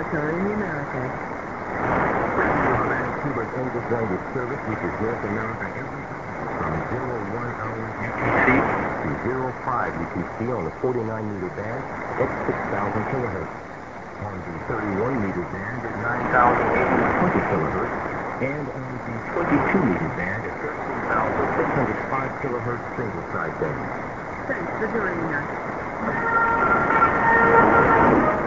territory in the Americas. Vancouver's English language service reaches North America every day from 01 hours UTC to 05 UTC on the 49-meter band at 6,000 kilohertz. On the 31-meter band at 9,820 kilohertz, and on the 22-meter band at 13,605 kilohertz single-side band. Thanks for joining us.